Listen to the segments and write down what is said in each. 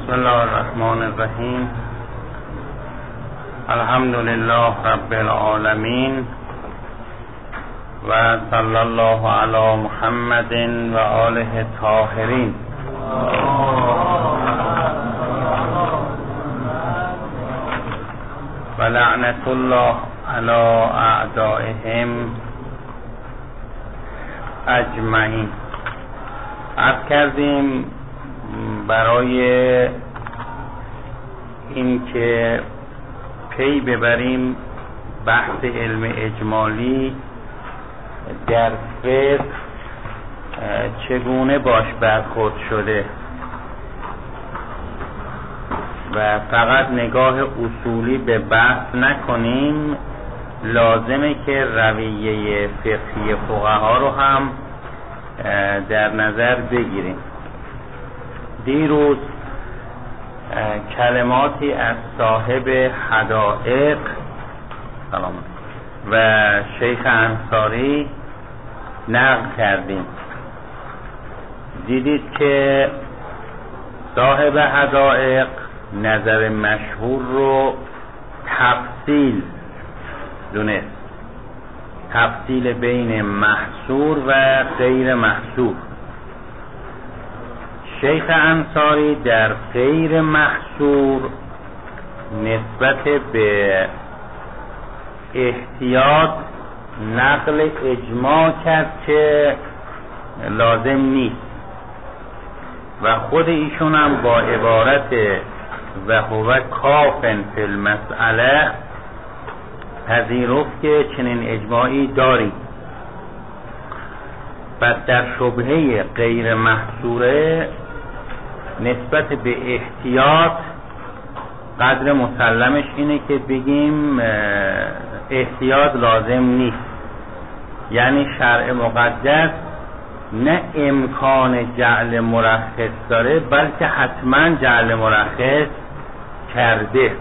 بسم الله الرحمن الرحیم. الحمد لله رب العالمین و صلی الله علی محمد و آله الطاهرین. و لعنت الله علی اعدائهم اجمعین. عرض کردیم برای اینکه پی ببریم بحث علم اجمالی در فقه چگونه باش برخورد شده و فقط نگاه اصولی به بحث نکنیم، لازمه که رویه فقهی فقها رو هم در نظر بگیریم. دیروز کلماتی از صاحب حدائق و شیخ انصاری نقل کردیم. دیدید که صاحب حدائق نظر مشهور رو تفصیل دونست، تفصیل بین محصور و غیر محصور. شیخ انصاری در غیر محصور نسبت به احتیاط نقل اجماع کرد که لازم نیست و خود ایشون هم با عبارت و هو کافن فی المسئله پذیرفت که چنین اجماعی داریم. پس در شبهه غیر محصوره نسبت به احتیاط قدر مسلمش اینه که بگیم احتیاط لازم نیست، یعنی شرع مقدس نه امکان جعل مرخص داره بلکه حتما جعل مرخص کرده.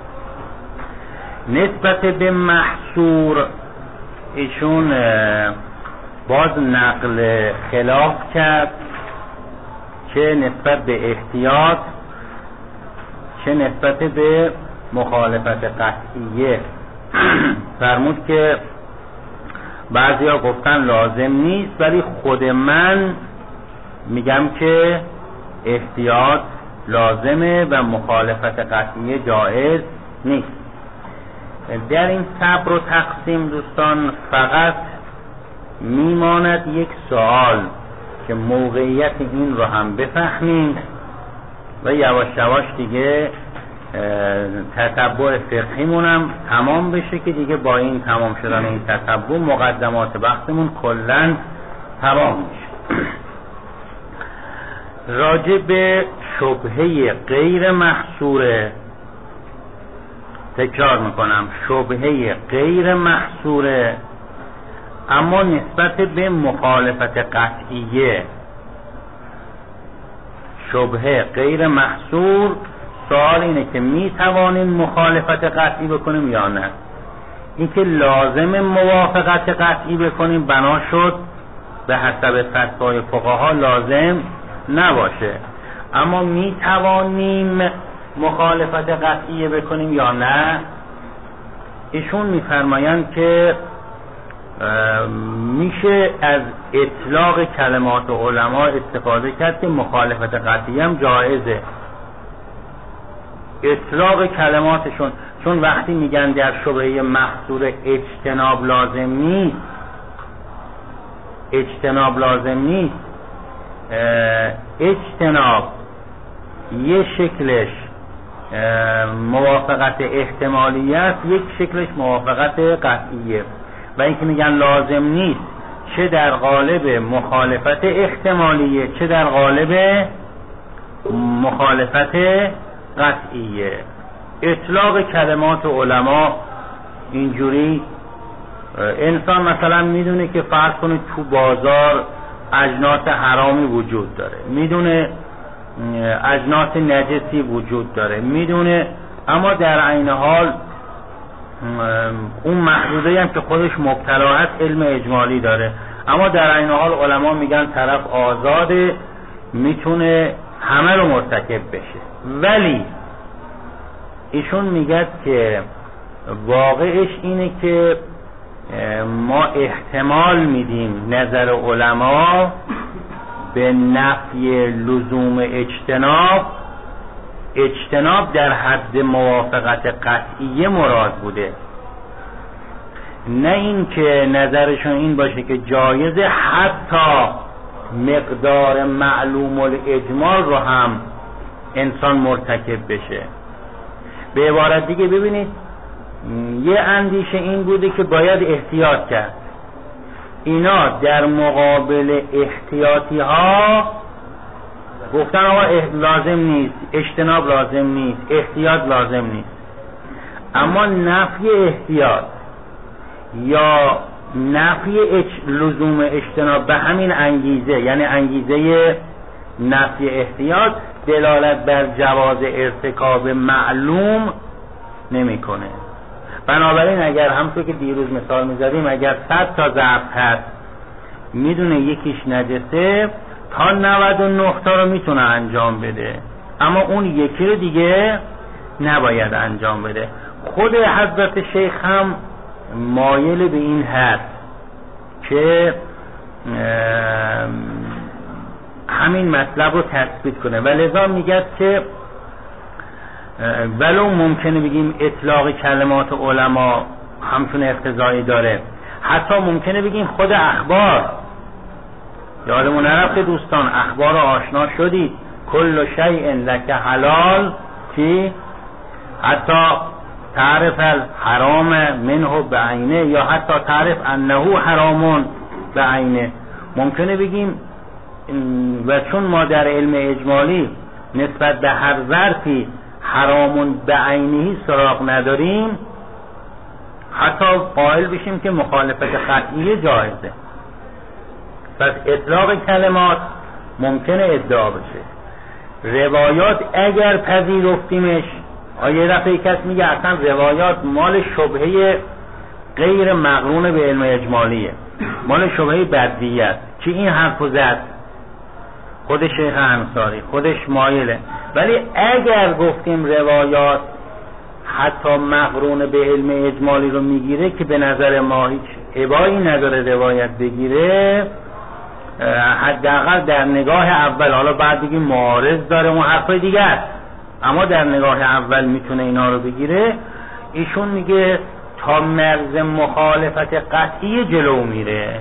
نسبت به محصور ایشون باز نقل خلاف کرد، چه نسبت به احتیاط چه نسبت به مخالفت قطعیه. فرمود که بعضیا گفتن لازم نیست، ولی خود من میگم که احتیاط لازمه و مخالفت قطعیه جایز نیست. در این صبر و تقسیم دوستان فقط میماند یک سوال که موقعیت این رو هم بفهمیم و یواش یواش دیگه تتبع فقهیمون هم تمام بشه که دیگه با این تمام شدن این تتبع مقدمات بحثمون کلن تمام میشه. راجع به شبهه غیر محصوره، تکرار میکنم، شبهه غیر محصوره اما نسبت به مخالفت قطعیه. شبهه غیر محصور سوال اینه که می توانیم مخالفت قطعی بکنیم یا نه. اینکه لازم موافقت قطعی بکنیم بنا شد به حسب فتوای فقها لازم نباشه، اما می توانیم مخالفت قطعی بکنیم یا نه. ایشون میفرمایند که میشه از اطلاق کلمات علما استفاده کرد که مخالفت قطعی هم جایزه. اطلاق کلماتشون، چون وقتی میگن در شبهه محصور اجتناب لازم نیست، اجتناب لازم نیست، اجتناب یه شکلش موافقت احتمالی است، یک شکلش موافقت قطعیه. و اینکه میگن لازم نیست چه در قالب مخالفت احتمالیه چه در قالب مخالفت قطعیه. اطلاق کلمات علما اینجوری، انسان مثلا میدونه که فرض کنید تو بازار اجناس حرامی وجود داره، میدونه اجناس نجسی وجود داره، میدونه، اما در عین حال اون محدوده هم که خودش مبتلا هست علم اجمالی داره، اما در عین حال علما میگن طرف آزاده، میتونه همه رو مرتکب بشه. ولی ایشون میگه که واقعش اینه که ما احتمال میدیم نظر علما به نفی لزوم اجتناب در حد موافقت قطعیه مراد بوده، نه این که نظرشون این باشه که جایزه حتی مقدار معلوم الاجمال رو هم انسان مرتکب بشه. به عبارت دیگه ببینید یه اندیشه این بوده که باید احتیاط کرد، اینا در مقابل احتیاطی ها گفتن آقا لازم نیست، اجتناب لازم نیست، احتیاط لازم نیست. اما نفی احتیاط یا نفی لزوم اجتناب به همین انگیزه، یعنی انگیزه نفی احتیاط، دلالت بر جواز ارتکاب معلوم نمیکنه. بنابراین اگر همونطور که دیروز مثال میزدیم اگر 100 تا ظرف هست میدونه یکیش نجسه، تا 99 تا رو میتونه انجام بده، اما اون یکی رو دیگه نباید انجام بده. خود حضرت شیخ هم مایل به این هست که همین مطلب رو تثبیت کنه و لذا میگه که ولو ممکنه بگیم اطلاق کلمات علما همچون اقتضایی داره، حتی ممکنه بگیم خود اخبار، یادمون نرفته دوستان اخبار رو آشنا شدید، کل شیء لک حلال که حتی تعرف الحرام منه بعینه یا حتی تعرف انه حرامون بعینه. ممکنه بگیم و چون ما در علم اجمالی نسبت به هر ظرفی حرامون بعینهی سراغ نداریم، حتی قائل بشیم که مخالفت قطعی جایزه. پس اطلاق کلمات ممکنه ادعا بشه. روایات اگر پذیرفتیمش، یه دفعه کس میگه اصلا روایات مال شبهه غیر مقرون به علم اجمالیه، مال شبهه بدیهیه، که این حرفو زد خود شیخ انصاری خودش مایله. ولی اگر گفتیم روایات حتی مقرون به علم اجمالی رو میگیره که به نظر ما هیچ ابایی نداره روایت بگیره، حداقل در نگاه اول، حالا بعد بگیم معارض داره اون حرفای دیگه است، اما در نگاه اول میتونه اینا رو بگیره. ایشون میگه تا مرز مخالفت قطعی جلو میره.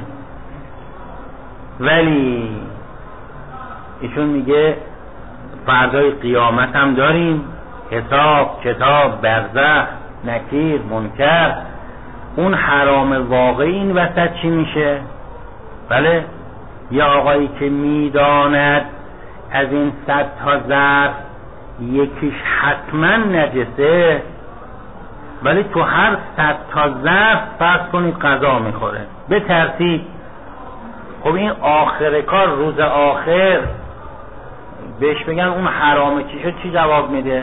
ولی ایشون میگه فردای قیامت هم داریم، حساب، کتاب، برزخ، نکیر، منکر. اون حرام واقعی این وسط چی میشه؟ بله، یه آقایی که میداند از این 100 تا ظرف یکیش حتما نجسه، ولی تو هر 100 تا ظرف فرض کنید غذا میخوره به ترتیب. خب این آخر کار، روز آخر بهش بگن اون حرامه چی شد، چی جواب میده؟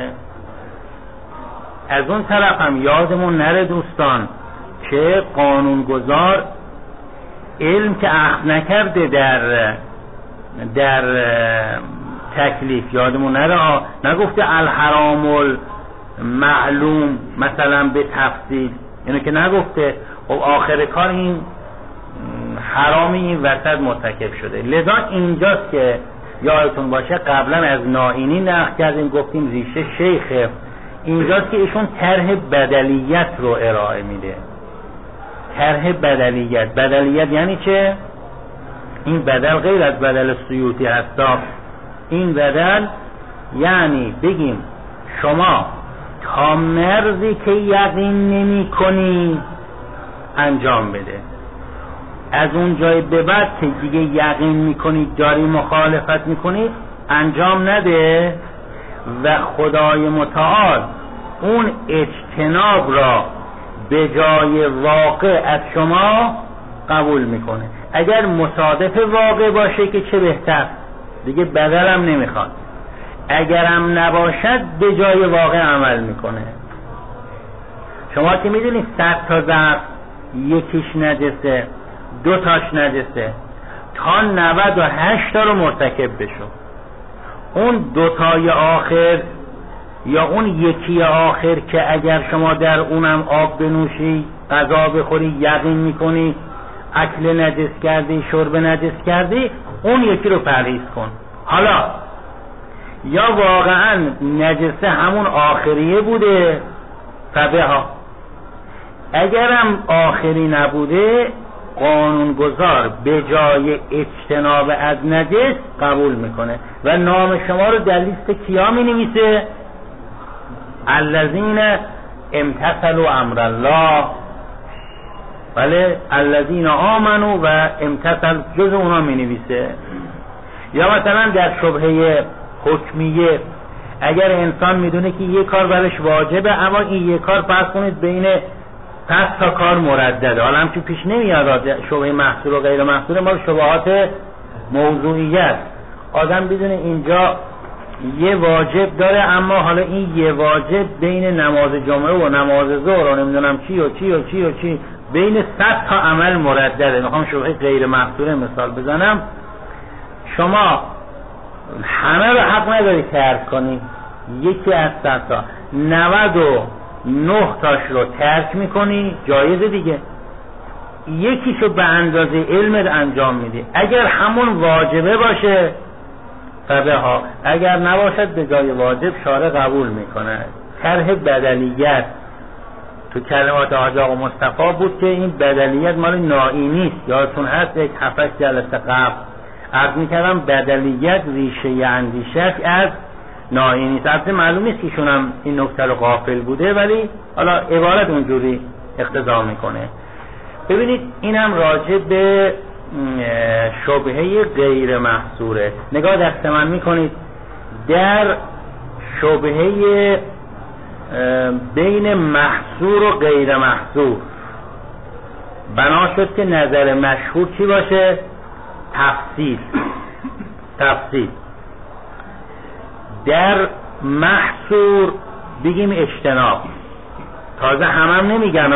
از اون طرف هم یادمون نره دوستان که قانونگذار علم که اخذ نکرده در تکلیف، یادمون نره نگفته الحرام المعلوم مثلا به تفصیل، اینو که نگفته. خب آخر کار این حرامی این وسط مرتکب شده. لذا اینجاست که یادتون باشه قبلا از نائینی نقل کردیم، گفتیم ریشه شیخه، اینجاست که ایشون طرح بدلیت رو ارائه میده. طرح بدلیت یعنی چه؟ این بدل غیر از بدل سیوطی هستا. این بدل یعنی بگیم شما تا مرزی که یقین نمی کنی انجام بده، از اون جای به بعد که دیگه یقین میکنی داری مخالفت میکنی انجام نده و خدای متعال اون اجتناب را به جای واقع از شما قبول میکنه. اگر مصادف واقع باشه که چه بهتر، دیگه بدلم نمیخواد. اگرم نباشد به جای واقع عمل میکنه. شما که میدونید 100 تا ظرف یکیش نجسه، 2 تاش نجسه، تا 98 تا رو مرتکب بشو. اون دوتای آخر یا اون یکی آخر که اگر شما در اونم آب بنوشی، غذا بخوری، یقین میکنی اکل نجس کردی، شرب نجس کردی، اون یکی رو پرهیز کن. حالا یا واقعا نجسه همون آخریه بوده فبها، اگرم آخری نبوده قانونگذار به جای اجتناب از نجس قبول میکنه و نام شما رو در لیست کیا می نویسه؟ الذین امتثلوا امر الله، بله، الذین آمنوا و امتثل، جز اونا می نویسه. یا مثلا در شبهه حکمیه اگر انسان میدونه که یک کار برش واجبه اما این یک کار فرض کنید بین 5 تا کار مردده، حالا هم که پیش نمیاد شبهه محصور و غیر محصور، ما شبهات موضوعیت، آدم بدونه اینجا یه واجب داره اما حالا این یه واجب بین نماز جمعه و نماز ظهر و نمیدونم چی و چی و چی و چی بین 100 تا عمل مردده. میخوام شبهه غیر محصور مثال بزنم، شما همه رو حق نداری ترک کنی، یکی از 100 تا 99 تاش رو ترک میکنی، جایزه دیگه، یکیشو به اندازه علمت انجام میدی. اگر همون واجبه باشه فبها، اگر نباشد به جای واجب شارع قبول میکنه. طرح بدلیت تو کلمات حاج آقا مصطفی بود که این بدلیت مال نائی نیست، یادتون هست یک 7 جلسه قبل عرض میکردم بدلیت ریشه اندیشش از نائی نیست. البته معلوم نیست که ایشونم این نکته رو غافل بوده، ولی حالا عبارت اونجوری اقتضا میکنه. ببینید اینم راجع به شبهه غیر محصوره. نگاه دست من میکنید در شبهه بین محصور و غیر محصور بنا شد که نظر مشهور چی باشه؟ تفصیل. در محصور بگیم اجتناب، تازه هم نمیگن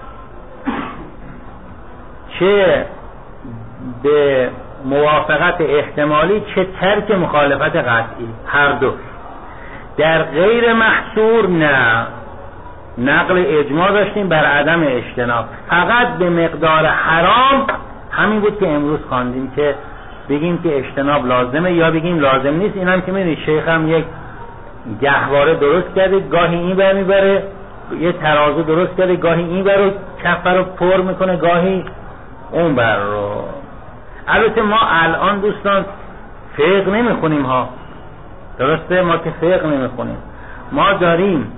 چه به موافقت احتمالی چه ترک مخالفت قطعی، هر دو. در غیر محصور نه، نقل اجماع داشتیم بر عدم اجتناب، فقط به مقدار حرام همین بود که امروز خواندیم که بگیم که اجتناب لازمه یا بگیم لازم نیست. اینم که میدونید شیخ هم یک گهواره درست کرده، گاهی این بر میبره، یه ترازو درست کرده، گاهی این بر رو کفه رو پر میکنه، گاهی اون بر رو. البته ما الان دوستان فقه نمیخونیم ها، درسته؟ ما که فقه نمیخونیم، ما داریم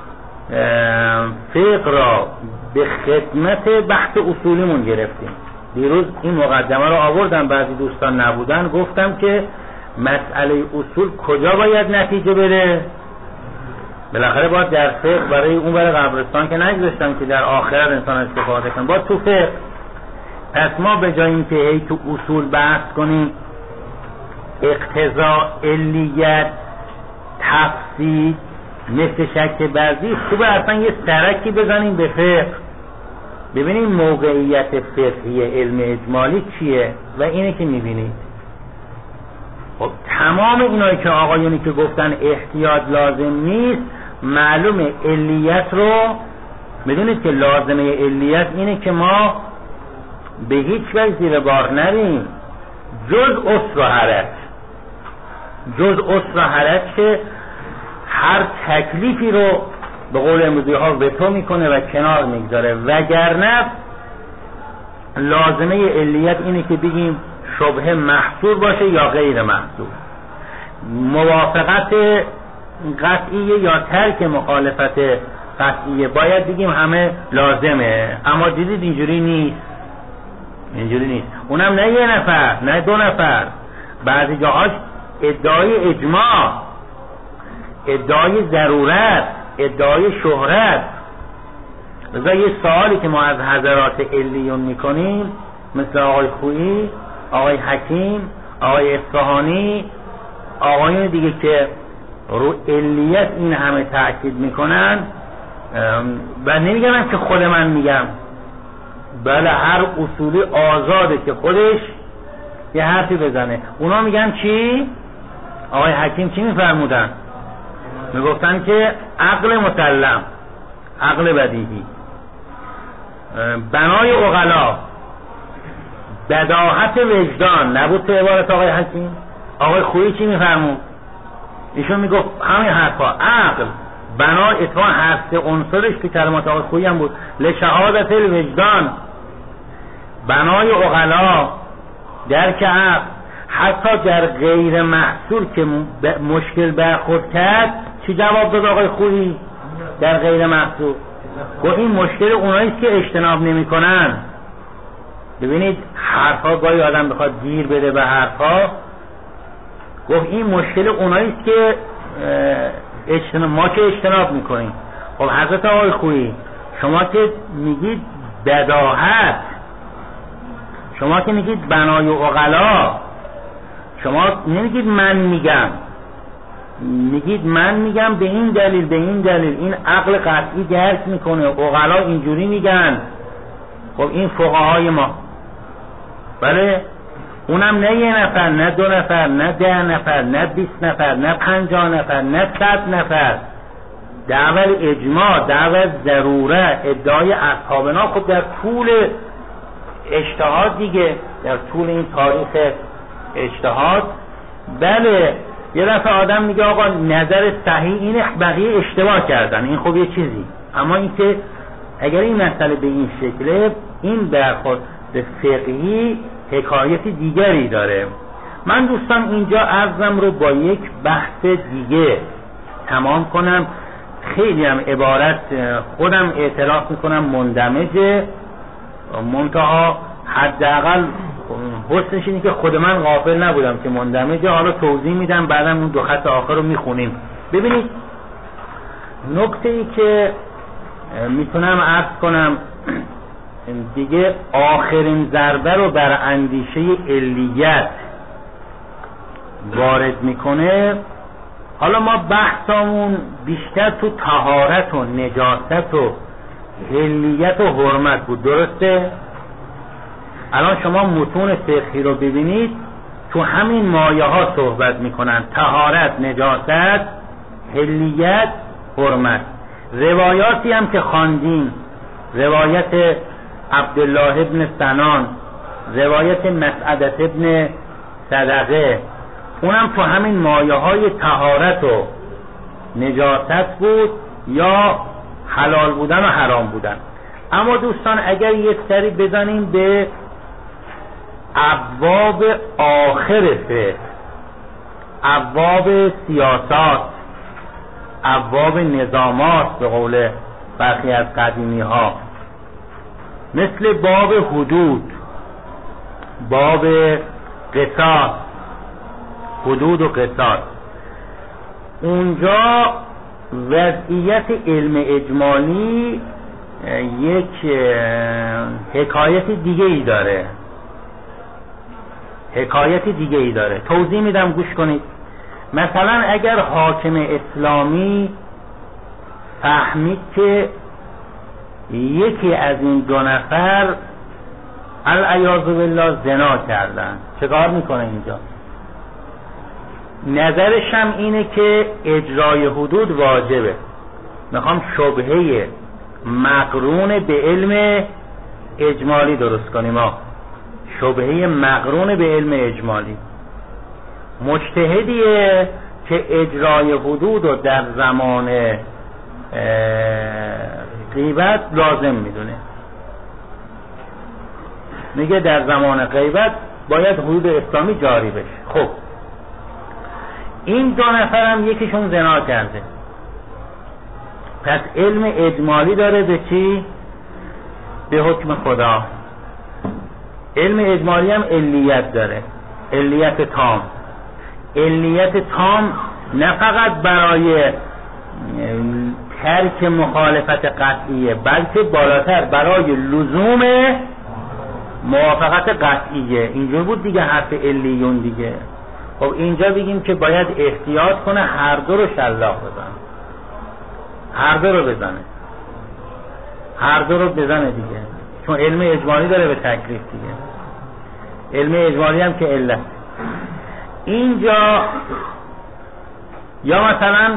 فقه را به خدمت بحث اصولیمون گرفتیم. دیروز این مقدمه رو آوردم، بعضی دوستان نبودن، گفتم که مسئله اصول کجا باید نتیجه بده؟ بالاخره باید در فقه، برای اون برای قبرستان که نگذاشتم که در آخرت انسان استفاده کنه، باید تو فقه. پس ما به جای اینکه هی تو اصول بحث کنیم اقتضا، علیت، تفسیر مثل شک بعضی، خوبه اصلا یه سرکی بزنیم به فقه، ببینیم موقعیت فقهی علم اجمالی چیه و اینه که میبینید. خب تمام اینایی که آقایونی که گفتن احتیاط لازم نیست، معلومه علیت رو میدونید که لازمه علیت اینه که ما به هیچ وجه زیر بار نریم جز عسر و حرج که هر تکلیفی رو به قول امروزی ها وتو میکنه و کنار میگذاره، وگرنه لازمه علیت اینه که بگیم شبهه محصور باشه یا غیر محصور، موافقت قطعیه یا ترک مخالفت قطعیه، باید بگیم همه لازمه. اما دیدید اینجوری نیست، اونم نه یه نفر نه 2 نفر، بعضی جاهاش ادعای اجماع، ادعای ضرورت، ادعای شهرت. لذا یه سوالی که ما از حضرات علیون میکنیم مثل آقای خویی، آقای حکیم، آقای اصفهانی، آقایون دیگه که رو علیت این همه تأکید میکنن و نمیگم که خود من میگم، بله هر اصولی آزاده که خودش یه حرفی بزنه. اونا میگن چی؟ آقای حکیم چی میفرمودن؟ میگفتن که عقل مسلم، عقل بدیهی، بنای عقلا، بداهت وجدان، نبود تو عبارت آقای حکیم؟ آقای خویی چی میفرمود؟ ایشون میگفت همین حرفا، عقل بنا اتفاق هست عنصرش که کلمات آقای خویی هم بود، لشهادت الوجدان، بنای عقلا، درک عقل. حتی در غیر محصول که مشکل برخورد کرد چی جواب داد آقای خویی در غیر محصول؟ گفت این مشکل اوناییست که اجتناب نمی کنن. ببینید حرفا گاهی آدم بخواد گیر بده به حرفا، گفت این مشکل اوناییست که ما که اجتناب میکنیم. خب حضرت آقای خویی شما که میگید بداهت، شما که میگید بنای عقلا، شما نمیگید من میگم، میگید من میگم به این دلیل به این دلیل، این عقل قطعی درک میکنه، عقلا اینجوری میگن. خب این فقهای ما، بله، اونم نه یه نفر، نه دو نفر، نه 10 نفر، نه 20 نفر، نه 50 نفر، نه 100 نفر، دعوی اجماع، دعوی ضروره، ادعای اصحابنا. خب در طول اجتهاد دیگه، در طول این تاریخ اجتهاد، بله یه دفعه آدم میگه آقا نظر صحیح اینه، بقیه اشتباه کردن، این خب یه چیزی. اما این که اگر این مسئله به این شکله، این برخورد فقهی حکایت دیگری داره. من دوستان اینجا عرضم رو با یک بحث دیگه تمام کنم. خیلی هم عبارت خودم اعتراف میکنم مندمجه، منتها حداقل حسنش اینه که خود من غافل نبودم که مندمجه. حالا توضیح میدم، بعدم اون 2 خط آخر رو میخونیم. ببینید نکته ای که میتونم عرض کنم دیگه، آخرین ضربه رو بر اندیشه علیت وارد میکنه. حالا ما بحثمون بیشتر تو طهارت و نجاست و علیت و حرمت بود، درسته؟ الان شما متون فقهی رو ببینید، تو همین مایه ها صحبت میکنن: طهارت، نجاست، علیت، حرمت. روایاتی هم که خواندیم، روایت عبدالله ابن سنان، روایت مسعدت ابن صدقه، اونم تو همین مایه های طهارت و نجاست بود یا حلال بودن و حرام بودن. اما دوستان اگر یک سری بزنیم به ابواب آخر فقه، ابواب سیاست، ابواب نظامات به قول برخی از قدیمی ها، مثل باب حدود، باب قصاص، حدود و قصاص، اونجا وضعیت علم اجمالی یک حکایت دیگه ای داره، حکایت دیگه ای داره. توضیح میدم، گوش کنید. مثلا اگر حاکم اسلامی فهمید که یکی از این 2 نفر العیاذ بالله زنا کردن، چه کار میکنه اینجا؟ نظرش هم اینه که اجرای حدود واجبه. میخوام شبهه مقرون به علم اجمالی درست کنیم. شبهه مقرون به علم اجمالی. مجتهدیه که اجرای حدود رو در زمان غیبت لازم میدونه، میگه در زمان غیبت باید حدود اسلامی جاری بشه. خب این 2 نفر هم یکیشون زنا کرده، پس علم اجمالی داره به چی؟ به حکم خدا. علم اجمالی هم علیت داره، علیت تام. علیت تام نه فقط برای ترک مخالفت قطعیه، بلکه بالاتر برای لزوم موافقت قطعیه. اینجور بود دیگه حرف علیون دیگه. خب اینجا بگیم که باید احتیاط کنه هر دو رو شلاق بزنه، هر دو رو بزنه، هر دو رو بزنه دیگه، چون علم اجمالی داره به تکلیف دیگه. علم اجمالی هم که علت. اینجا یا مثلا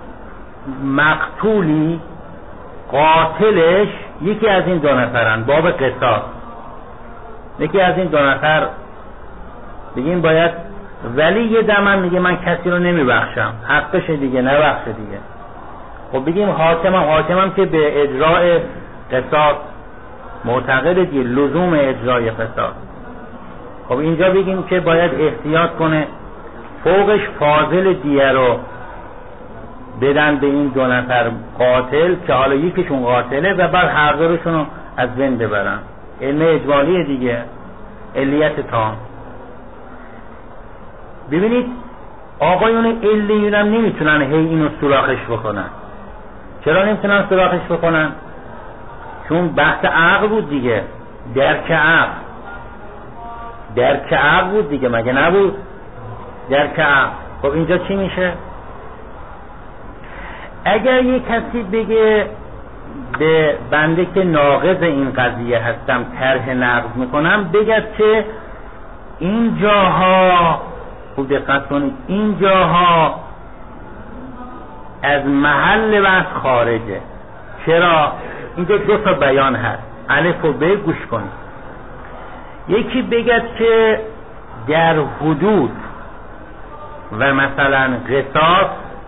مقتولی قاتلش یکی از این دو نفرن، باب قصاص، یکی از این دو نفر بگیم باید، ولی یه دمن میگه من کسی رو نمیبخشم، حقشه دیگه، نبخشه دیگه. خب بگیم حاکمم که به اجراء قصاص معتقده دیگه، لزوم اجرای قصاص. خب اینجا بگیم که باید احتیاط کنه فوقش فاضل دیه رو بدن به این دو نفر قاتل که حالا یکیشون قاتله و بعد هر دوشون رو از بین ببرن. علم اجمالی دیگه، علیت تام. ببینید آقایون علیون هم نمیتونن هی اینو سوراخش بکنن. چرا نمیتونن سوراخش بکنن؟ چون بحث عقل بود دیگه، درک عقل بود دیگه، مگه نبود؟ درک عقل. خب اینجا چی میشه؟ اگر یک کسی بگه به بنده که ناقض این قضیه هستم طرح نقض میکنم، بگه که این جاها، خوب دقت کنید، این جاها از محل بحث خارجه. چرا؟ اینجا دو تا بیان هست، الف و ب، گوش کنید. یکی بگه که در حدود و مثلا قصاص،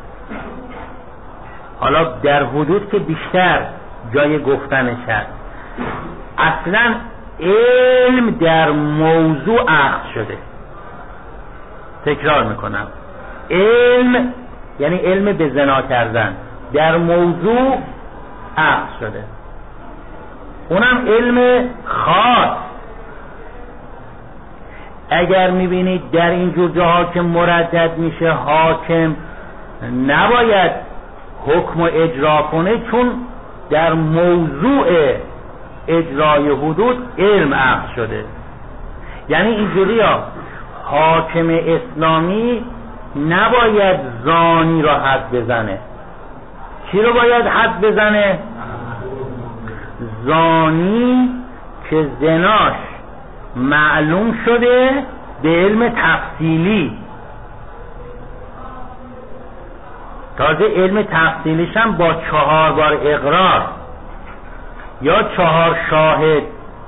حالا در حدود که بیشتر جای گفتنش هست، اصلا علم در موضوع اخذ شده. تکرار میکنم، علم یعنی علم به زنا کردن در موضوع اخذ شده، اونم علم خاص. اگر میبینید در اینجور جاها که مردد میشه، حاکم نباید حکم اجرا کنه، چون در موضوع اجرای حدود علم اخذ شده. یعنی اینجوری ها، حاکم اسلامی نباید زانی را حد بزنه. چی رو باید حد بزنه؟ زانی که زناش معلوم شده به علم تفصیلی. تازه علم تفصیلیش هم با 4 بار اقرار یا 4 شاهد.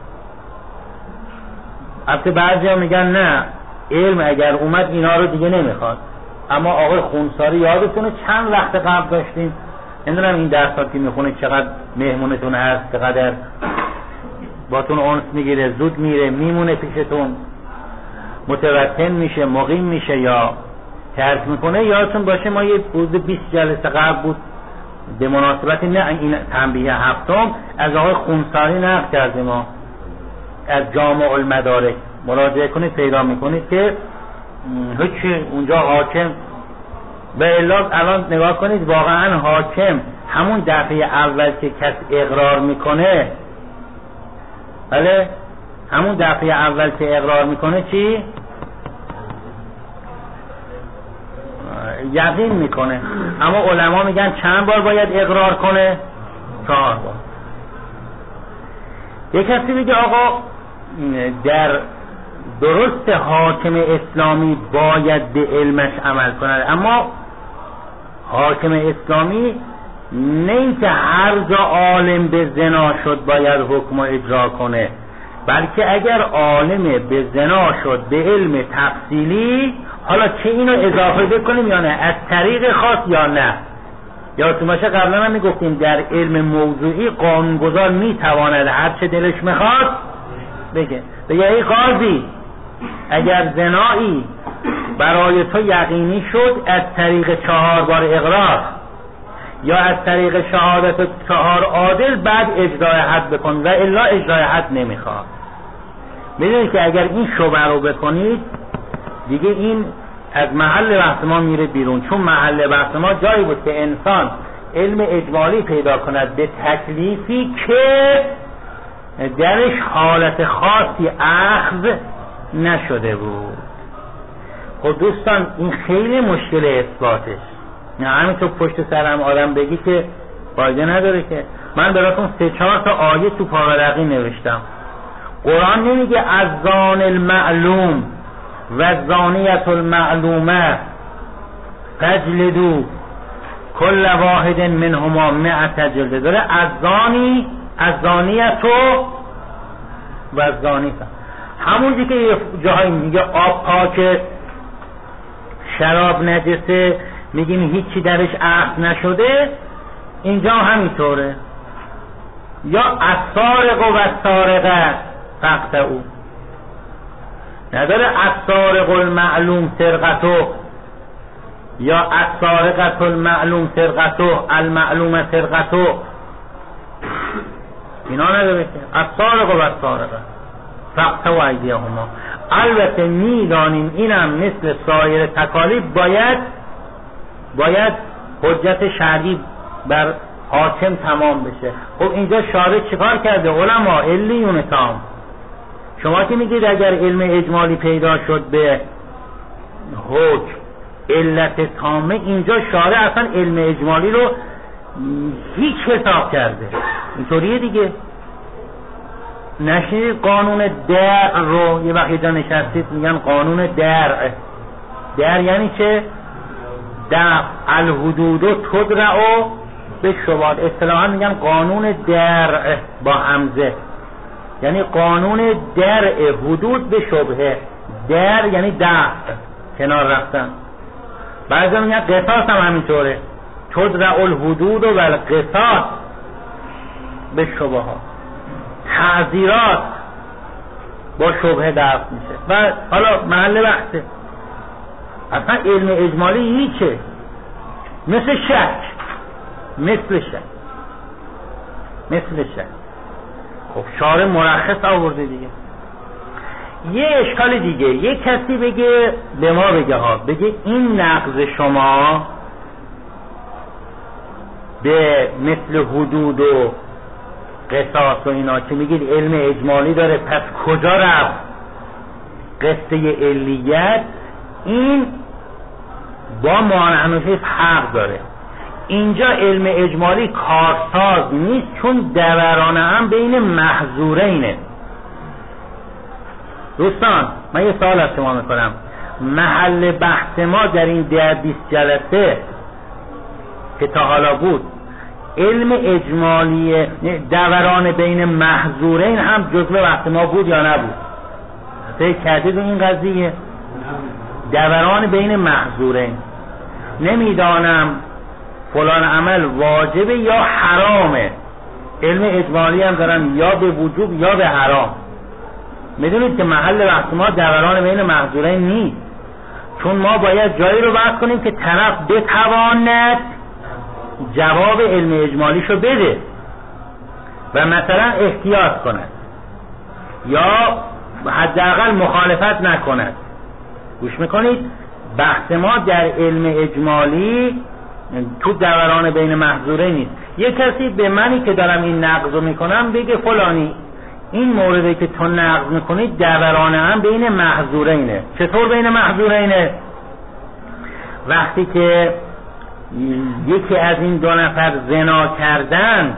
البته بعضی ها میگن نه، علم اگر اومد اینا رو دیگه نمیخواد. اما آقای خونساری یادتونه چند وقت قبل داشتیم، نمیدونم این درسات که میخونه چقدر مهمونتون هست، چقدر باتون انس میگیره، زود میره میمونه پیشتون، متوطن میشه، مقیم میشه یا ترک میکنه. یادتون باشه ما یه حدود 20 جلسه قبل بود به مناسبت نه این تنبیه هفتم از آقای خونساری نقل کردیم، ما از جامع المدارک مراجعه کنید پیدا میکنید که هیچ اونجا حاکم به الا. الان نگاه کنید واقعا حاکم همون دفعه اول که کس اقرار میکنه، بله همون دفعه اول که اقرار میکنه چی؟ یقین میکنه. اما علما میگن چند بار باید اقرار کنه؟ 4 بار. یک کسی میگه آقا در درست حاکم اسلامی باید به علمش عمل کنه، اما حاکم اسلامی نه که هر جا عالم به زنا شد باید حکم اجرا کنه، بلکه اگر عالم به زنا شد به علم تفصیلی، حالا چه اینو اضافه بکنیم یا نه، از طریق خاص یا نه. یادتون باشه قبلا هم میگفتیم در علم موضوعی قانونگذار میتواند هر چه دلش میخواد بگه ای قاضی اگر زنایی برای تو یقینی شد از طریق 4 بار اقرار یا از طریق شهادت 4 عادل، بعد اجرای حد بکن و الا اجرای حد نمیخواد. میدونید که اگر این شبه رو بکنید دیگه این از محل بحث ما میره بیرون، چون محل بحث ما جایی بود که انسان علم اجمالی پیدا کند به تکلیفی که درش حالت خاصی اخذ نشده بود. خب دوستان این خیلی مشکل اثباتش، نه همینطور پشت سرم آدم بگی که فایده نداره. که من براتون 3-4 تا آیه تو پاورقی نوشتم. قرآن نمیگه از زان المعلوم و زانیت المعلومه فجلدو کل واحد منهما 100 جلده. داره از زانیتو و زانی. همونجی که یه جاهایی میگه آب پاکه، شراب نجسه، میگیم هیچی درش عقد نشده، اینجا همینطوره. یا السارق و السارقه فقطعوا، نداره السارق المعلوم سرقتو یا السارقة المعلوم سرقتو المعلوم سرقتو، اینا نداره. السارق و السارقه فقطعوا ایدیهما. البته میدانیم اینم مثل سایر تکالیف باید حجت شرعی بر حاکم تمام بشه. خب اینجا شارع چیکار کرده؟ علما علیون تام. شما که میگید اگر علم اجمالی پیدا شد به حکم علت تامه، اینجا شارع اصلا علم اجمالی رو هیچ حساب کرده. اینطوریه دیگه. نشید قانون درع رو یه وقت جا نشستید میگن قانون درع. درع یعنی چه؟ دفع الحدود و تدرع و به شبهات. اصطلاحا میگن قانون درع با همزه، یعنی قانون درع حدود به شبهه. درع یعنی دفع، کنار رفتن. بعضی میگن قصاص هم همینطوره، تدرع الحدود و القصاص به شبهات. تعزیرات با شبهه دفع میشه. و حالا محل بحثه اصلا علم اجمالی هیچه، مثل شک. خب شارع مرخص آورده دیگه. یه اشکال دیگه، یه کسی بگه به ما بگه این نقض شما به مثل حدود و قصاص و اینا که میگید علم اجمالی داره، پس کجا رفت قصه علیت؟ این با مانعنوشی فرق داره. اینجا علم اجمالی کارساز نیست، چون دورانه هم بین محظورینه. دوستان من یه سوال از شما میکنم، محل بحث ما در این 20 جلسه که تا حالا بود علم اجمالی دوران بین محظورین هم جزء بحث ما بود یا نبود؟ فکر کردید این قضیه؟ دوران بین محظورین، نمیدانم فلان عمل واجبه یا حرامه. علم اجمالی هم دارن یا به وجوب یا به حرام. میدونید که محل بحث ما دوران بین محظورین نیست، چون ما باید جایی رو بحث کنیم که طرف بتواند جواب علم اجمالیشو بده و مثلا احتیاط کند یا حداقل مخالفت نکند. گوش میکنید؟ بحث ما در علم اجمالی تو دوران بین محظورین نیست. یه کسی به منی که دارم این نقض رو میکنم بگه فلانی این مورده که تو نقض میکنی دورانه هم بین محظورینه. چطور بین محظورینه؟ وقتی که یکی از این دو نفر زنا کردن،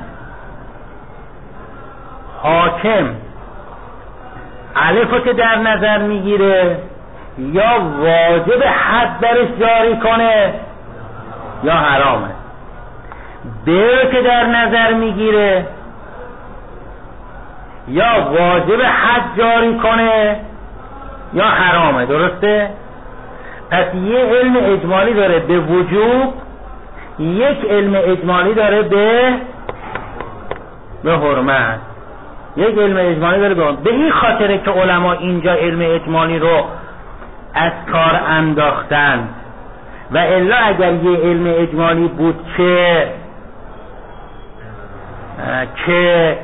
حاکم الفو که در نظر میگیره یا واجب حد برش جاری کنه یا حرامه. به که در نظر میگیره یا واجب حد جاری کنه یا حرامه. درسته؟ پس یه علم اجمالی داره به وجوب، یک علم اجمالی داره به حرمت. یک علم اجمالی داره به این خاطره که علما اینجا علم اجمالی رو از کار انداختن. و الا اگر یه علم اجمالی بود که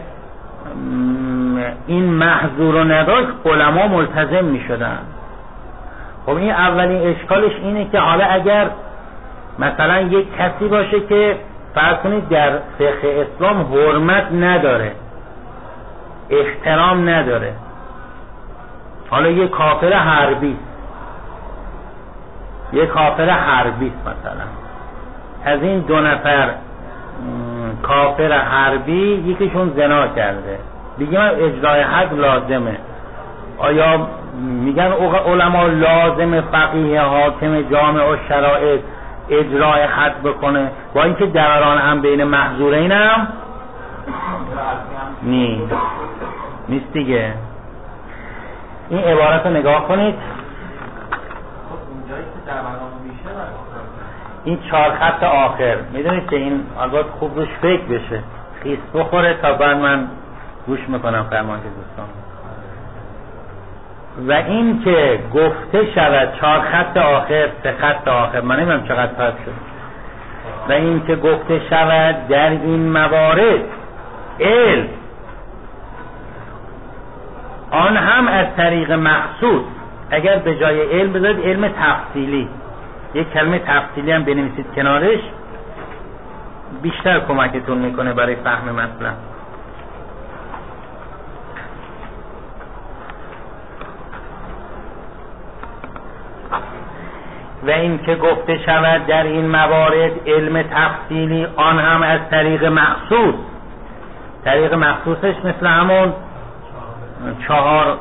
این محظور رو نداشت، علما ملتزم می شدن. خب این اولین اشکالش اینه که حالا اگر مثلا یک کسی باشه که فرض کنید در فقه اسلام حرمت نداره، احترام نداره، حالا یک کافر حربی مثلا از این دو نفر کافر حربی یکیشون زنا کرده، دیگه من اجرای حد لازمه. آیا میگن علما لازم فقیه حاکم جامع و شرایط اجرای حد بکنه، با اینکه دوران هم بین محظورین هم نیست دیگه. این عبارت رو نگاه کنید، این 4 خط آخر، میدونید که این البته خوب روش فکر بشه، خیس بخوره تا بعد من گوش میکنم فرمان که دوستان. و این که گفته شود 4 خط آخر 3 خط آخر، من نمیدونم چقدر فرق شد. و این که گفته شود در این موارد علم آن هم از طریق مخصوص، اگر به جای علم بذارید علم تفصیلی، یک کلمه تفصیلی هم بنویسید کنارش، بیشتر کمکتون میکنه برای فهم مطلب. و این که گفته شود در این موارد علم تفصیلی آن هم از طریق مخصوص. طریق مخصوصش مثل همون 4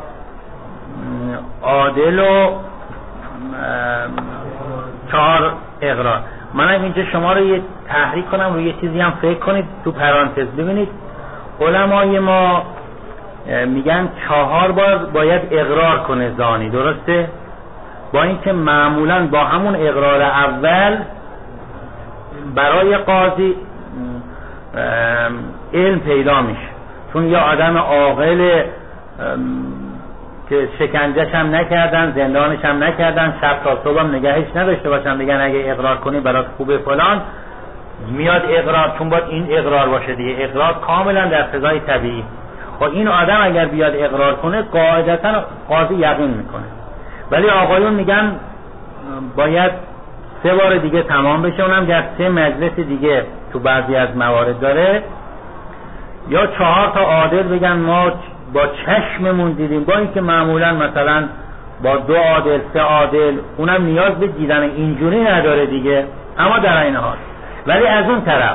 عادل و 4 اقرار. منم اینجا شما رو یه تحریک کنم روی یه چیزی هم فکر کنید تو پرانتز. ببینید علمای ما میگن 4 بار باید اقرار کنه زانی، درسته؟ با اینکه معمولا با همون اقرار اول برای قاضی علم پیدا میشه، چون یا آدم عاقل که شکنجهش هم نکردن، زندانش هم نکردن، شب تا صبح هم نگهش نداشته باشن، بگن اگه اقرار کنی برات خوبه فلان، میاد اقرار، چون باید این اقرار باشه دیگه، اقرار کاملا در فضای طبیعی. خب این آدم اگر بیاد اقرار کنه قاعدتا قاضی یقین میکنه، ولی آقایون میگن باید 3 بار دیگه تمام بشه، اونم در 3 مجلس دیگه تو بعضی از موارد داره. یا 4 تا عادل بگن ما با چشممون دیدیم، با اینکه معمولا مثلا با 2 عادل 3 عادل اونم نیاز به دیدن اینجوری نداره دیگه، اما در این حال. ولی از اون طرف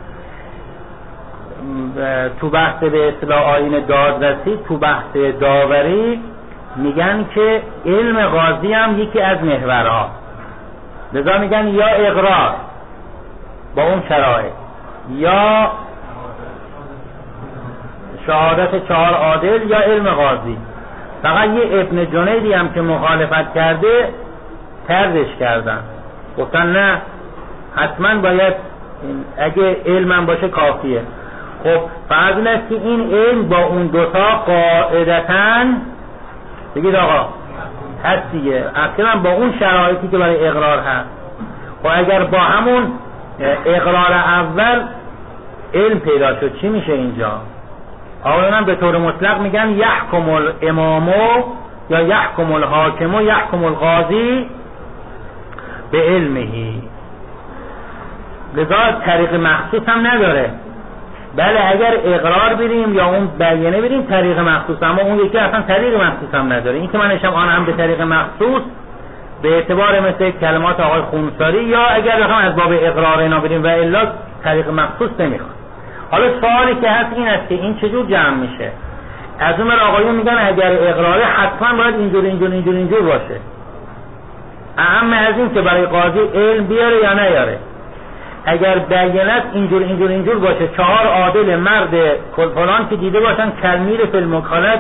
تو بحث به اصطلاح آیین دادرسی، تو بحث داوری میگن که علم قاضی هم یکی از محورها، لذا میگن یا اقرار با اون شرایط یا شهادت 4 عادل یا علم قاضی. فقط یه ابن جنیدی هم که مخالفت کرده طردش کردن، گفتن نه حتما باید اگه علمم باشه کافیه. خب فرض این است که این علم با اون 2 تا قاعدتاً بگید آقا هست دیگه، اصلا با اون شرایطی که برای اقرار هست. خب اگر با همون اقرار اول علم پیدا شد چی میشه اینجا؟ آقایون هم به طور مطلق میگن یحکم الامامو یا یحکم الحاکمو یحکم القاضی به علمهی، لذا طریق مخصوص هم نداره. بله اگر اقرار بریم یا اون بیانه بریم طریق مخصوص، اما اون یکی اصلا طریق مخصوص هم نداره. این که من اشم آن هم به طریق مخصوص به اعتبار مثل کلمات آقای خونساری، یا اگر بخوام از باب اقرار اینا بریم و الا طریق مخصوص نمیخواد. حالا سوالی که هست این است که این چجور جمع میشه؟ از اون آقایون میگن اگر اقراره حتما باید اینجور باشه، اهم از این که برای قاضی علم بیاره یا نیاره. اگر بیانت اینجور باشه، 4 عادل مرد فلان که دیده باشن کلمیر فی المکالت،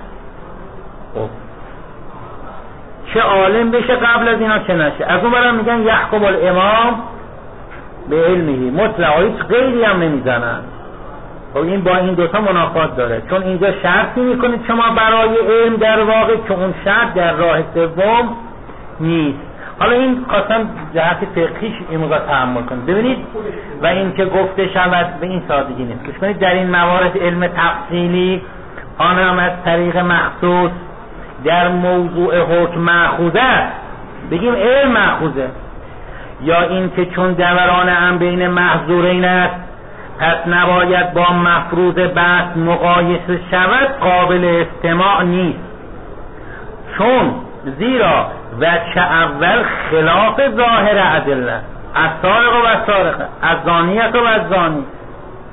چه عالم بشه قبل از اینا چه نشه. از اون برم میگن یحکم الامام به علمهی مطلق، هیچ غیری هم نمیزنن. خب این با این 2 تا منافات داره، چون اینجا شرطی میکنید شما برای علم در واقع که اون شرط در راه سوم نیست. حالا این خواستم جهت فقهیش این موقع تأمل کنید. ببینید و این که گفته شود به این سادگی نیست. گوش کنید در این موارد علم تفصیلی آن هم از طریق مخصوص در موضوع حکم مأخوذه، بگیم علم مأخوذه، یا این که چون دوران هم بین محظورین است پس نباید با مفروض بحث مقایسه شود، قابل استماع نیست، چون زیرا وجه اول خلاف ظاهر ادله، از سارق و سارقه، از زانیت و از زانی،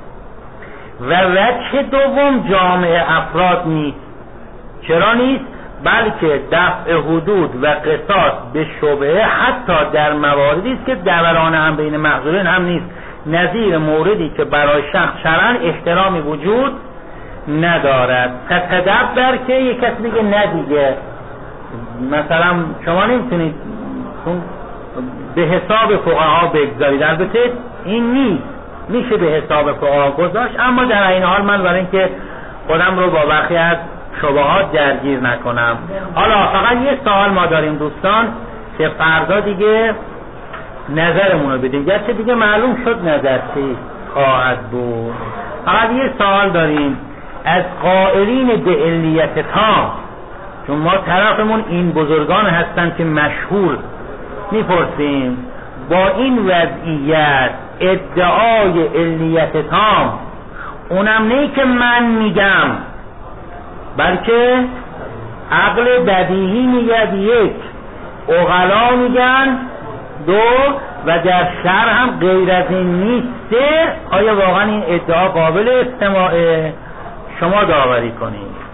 و وجه دوم جامع افراد نیست. چرا نیست؟ بلکه دفع حدود و قصاص به شبهه حتی در مواردی است که دوران هم بین محضورین هم نیست، نظیر موردی که برای شخص شرعاً احترامی وجود ندارد. تدبر که یک کسی دیگه ندیگه، مثلا شما نمیتونید به حساب فقها بگذارید، البته این نیست، میشه به حساب فقها گذاشت، اما در این حال من برای اینکه خودم رو با برخی از شبهات درگیر نکنم. حالا فقط یه سوال ما داریم دوستان که فردا دیگه نظرمون رو بدیم، گرچه دیگه معلوم شد نظر چی خواهد بود. فقط یه سوال داریم از قائلین به علیت تام، چون ما طرفمون این بزرگان هستن که مشهور، میپرسیم با این وضعیت ادعای علیت تام، اونم نه که من میگم بلکه عقل بدیهی میگه یک، عقلا میگن دو، و در شرع هم غیر از این نیست، آیا واقعا این ادعا قابل استماعه؟ شما داوری کنید.